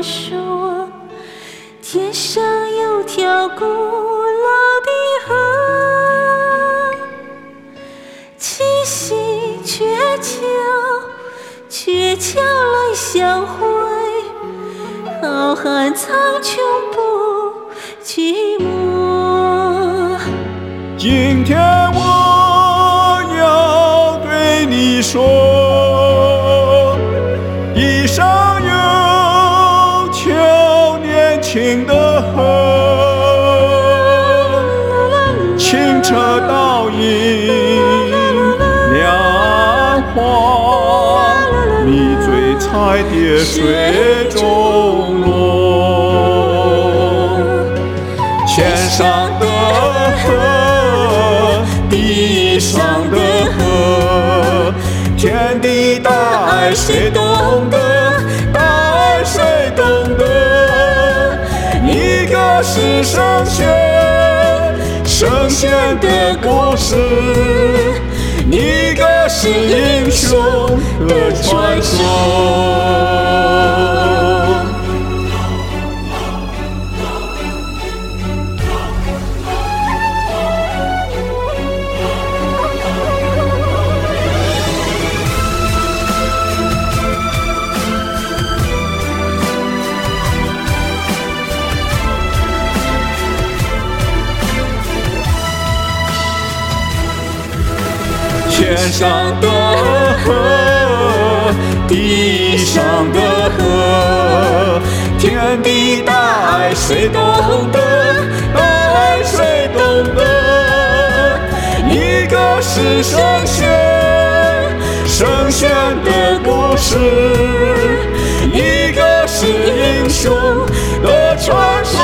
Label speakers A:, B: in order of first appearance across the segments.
A: 说，天上有条古老的河，气息鹊桥来相会，浩瀚苍穹不寂寞。
B: 今天我要对你说，地上有条年轻的河，清澈倒映亮华，迷醉彩蝶水中落。天上的河，地上的河，天地大爱谁懂得？大爱谁懂得？一个是圣贤的故事，一个是英雄的传说。天上的河，地上的河，天地大爱谁懂得？大爱谁懂得？一个是圣贤的故事，一个是英雄的传说。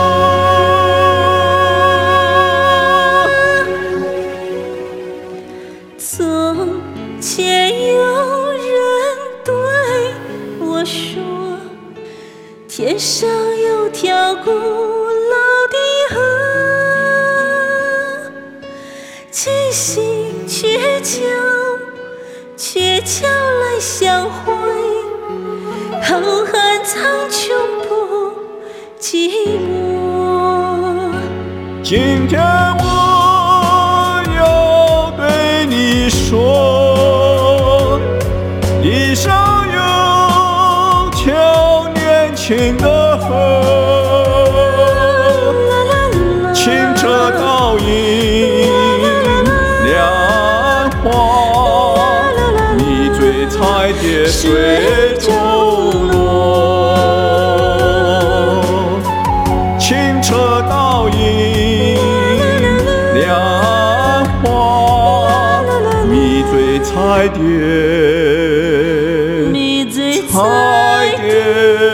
A: 从前有人对我说，天上有条古老的河，气息鹊桥来相会，浩瀚苍穹不寂寞。
B: 今天我说，地上有条年轻的河，清澈倒映亮华，迷醉彩蝶水中落，清澈倒映亮华，彩蝶，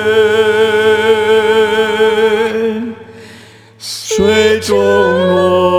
B: 水中落。